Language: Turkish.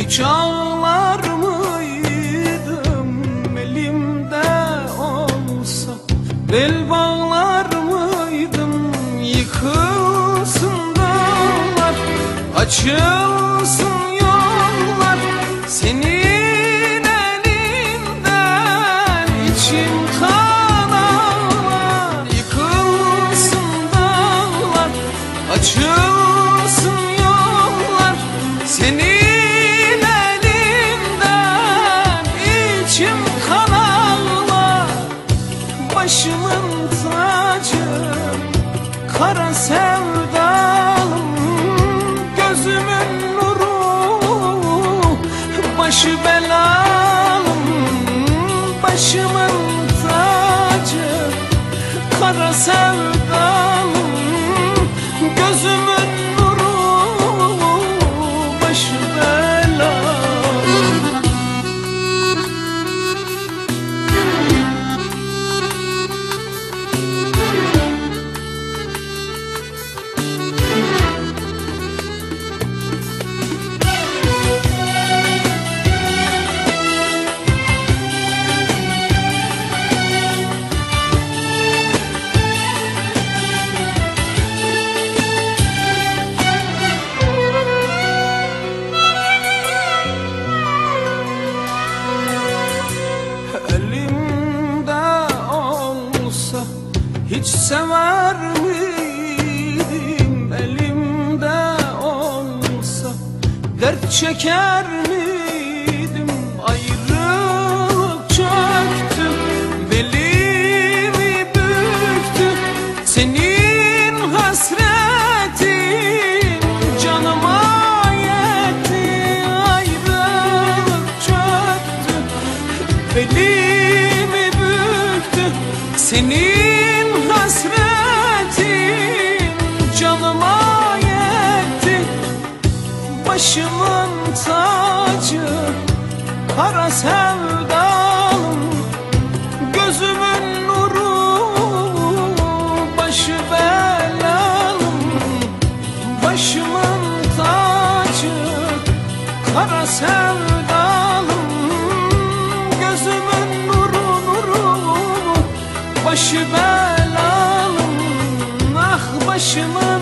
Hiç ağlar mıydım elimde olsa? Bel bağlar mıydım yıkılsın dağlar, açılsın yollar senin elinden, içim kan ağlar. Yıkılsın dağlar, açılsın yollar senin başımın tacı, kara sevdalım, gözümün nuru, başı belalım. Başımın tacı, kara sevdalım, gözümün nuru, başı belalım. Hiç sever miydim elimde olsa? Dert çeker miydim? Ayrılık çöktü, belimi büktü. Senin hasretin canıma yetti. Ayrılık çöktü, belimi büktü. Senin hasretin canıma yetti. Başımın tacı, kara sevdalım, gözümün nuru, başı belalım. Başımın tacı, kara sevdalım, gözümün nuru, başı belalım. Ah başımın